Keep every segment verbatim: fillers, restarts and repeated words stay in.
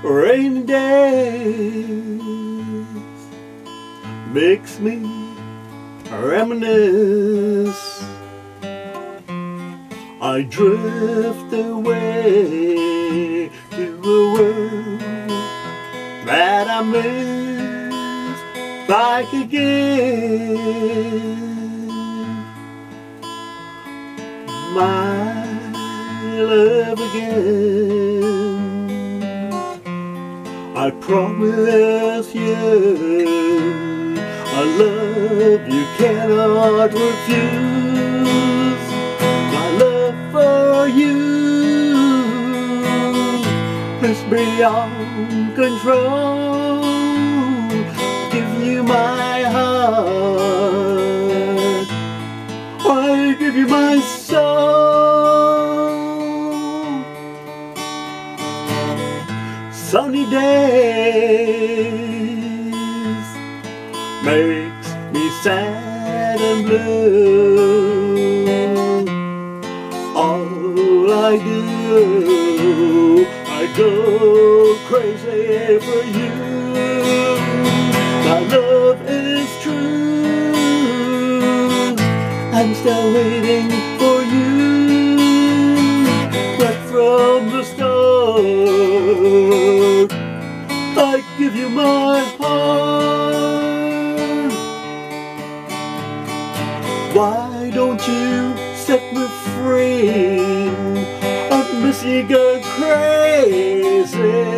Rainy days makes me reminisce. I drift away to a world that I miss back again. My love again, I promise you a love you cannot refuse. My love for you is beyond control. Give you my heart, I give you my soul. Sunny days makes me sad and blue. All I do, I go crazy for you. My love is true, I'm still waiting for you. Right from the start, I give you my heart. Why don't you set me free? I miss you go crazy.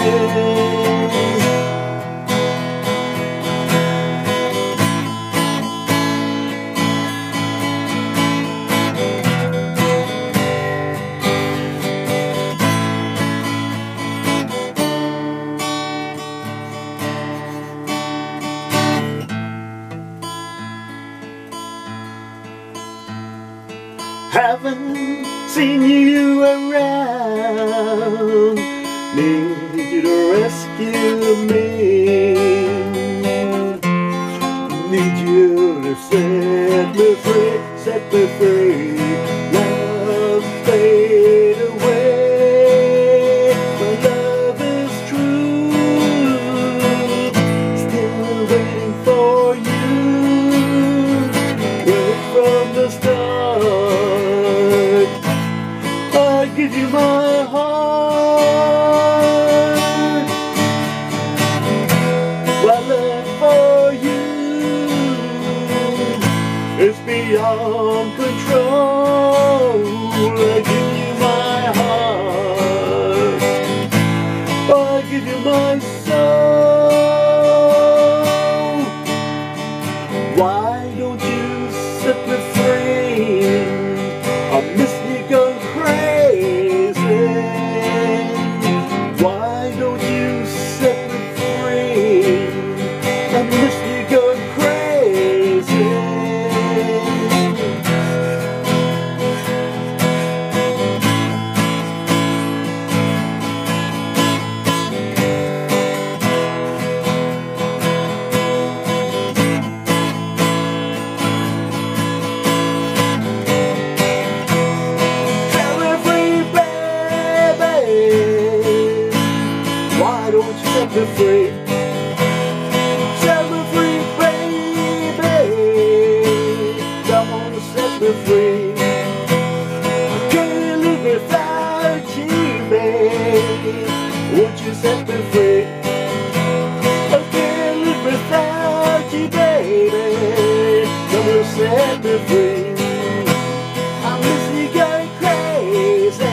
Haven't seen you around, need you to rescue me. Need you to set me free, set me free. Love fade away, my love is true. Still waiting for you, right from the start. I give you my heart. My love for you is beyond control. I give you my heart, I give you my soul. Why don't you set me free? I miss you go crazy. Why don't you set me free? I miss you go crazy. Why don't you set me free? Set me free, baby. Come on, set me free. I can't live without you, baby. Won't you set me free? I can't live without you, baby. Come on, set me free. I miss you going crazy.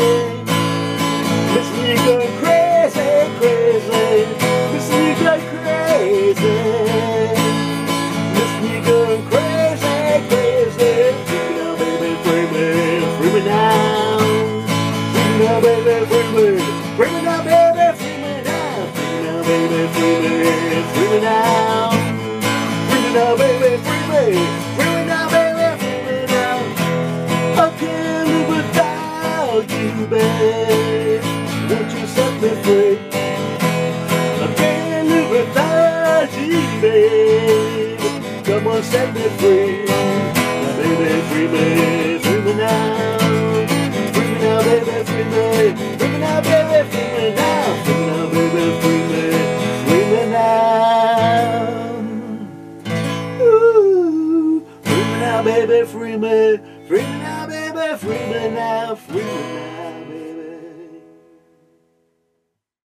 Miss you going crazy. Crazy, miss me go crazy, miss me go crazy, crazy. Free me now, baby, free me, free me now. Free me now, baby, free me, free me now, baby, free me now. Free me now, baby, free me, free me now. Free me now, baby, free me, free me now, baby, free me now. I can't live without you, babe. Won't you set me free? Come on, set me free. Now, baby, free me, free me now. Free me now, baby, free me. Free me now, baby, free me now. Free me now, baby, free me. Free me now, baby, free me now, free me now, baby.